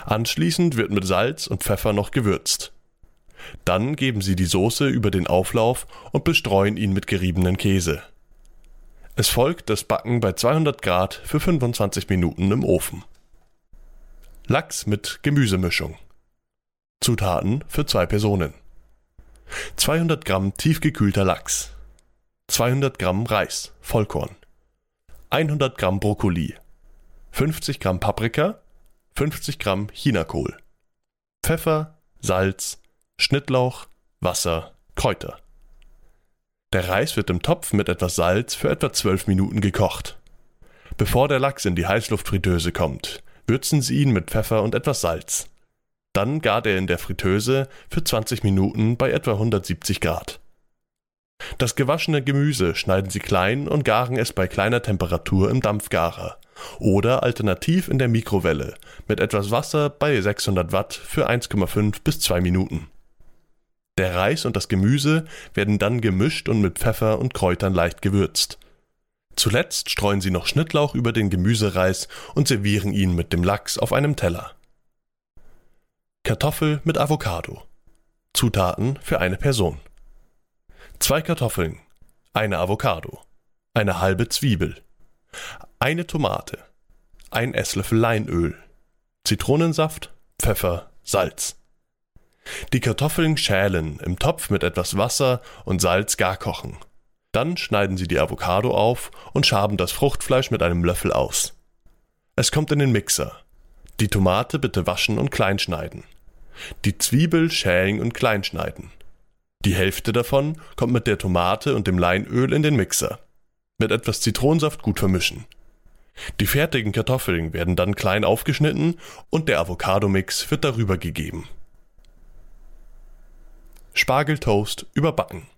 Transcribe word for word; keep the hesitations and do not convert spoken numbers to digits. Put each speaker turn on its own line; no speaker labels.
Anschließend wird mit Salz und Pfeffer noch gewürzt. Dann geben Sie die Soße über den Auflauf und bestreuen ihn mit geriebenen Käse. Es folgt das Backen bei zweihundert Grad für fünfundzwanzig Minuten im Ofen. Lachs mit Gemüsemischung. Zutaten für zwei Personen: zweihundert Gramm tiefgekühlter Lachs, zweihundert Gramm Reis, Vollkorn, hundert Gramm Brokkoli, fünfzig Gramm Paprika, fünfzig Gramm Chinakohl, Pfeffer, Salz, Schnittlauch, Wasser, Kräuter. Der Reis wird im Topf mit etwas Salz für etwa zwölf Minuten gekocht. Bevor der Lachs in die Heißluftfritteuse kommt, würzen Sie ihn mit Pfeffer und etwas Salz. Dann gart er in der Fritteuse für zwanzig Minuten bei etwa hundertsiebzig Grad. Das gewaschene Gemüse schneiden Sie klein und garen es bei kleiner Temperatur im Dampfgarer oder alternativ in der Mikrowelle mit etwas Wasser bei sechshundert Watt für eins Komma fünf bis zwei Minuten. Der Reis und das Gemüse werden dann gemischt und mit Pfeffer und Kräutern leicht gewürzt. Zuletzt streuen Sie noch Schnittlauch über den Gemüsereis und servieren ihn mit dem Lachs auf einem Teller. Kartoffel mit Avocado. Zutaten für eine Person: zwei Kartoffeln, eine Avocado, eine halbe Zwiebel, eine Tomate, ein Esslöffel Leinöl, Zitronensaft, Pfeffer, Salz. Die Kartoffeln schälen, im Topf mit etwas Wasser und Salz gar kochen. Dann schneiden Sie die Avocado auf und schaben das Fruchtfleisch mit einem Löffel aus. Es kommt in den Mixer. Die Tomate bitte waschen und klein schneiden. Die Zwiebel schälen und klein schneiden. Die Hälfte davon kommt mit der Tomate und dem Leinöl in den Mixer. Mit etwas Zitronensaft gut vermischen. Die fertigen Kartoffeln werden dann klein aufgeschnitten und der Avocado-Mix wird darüber gegeben. Spargeltoast überbacken.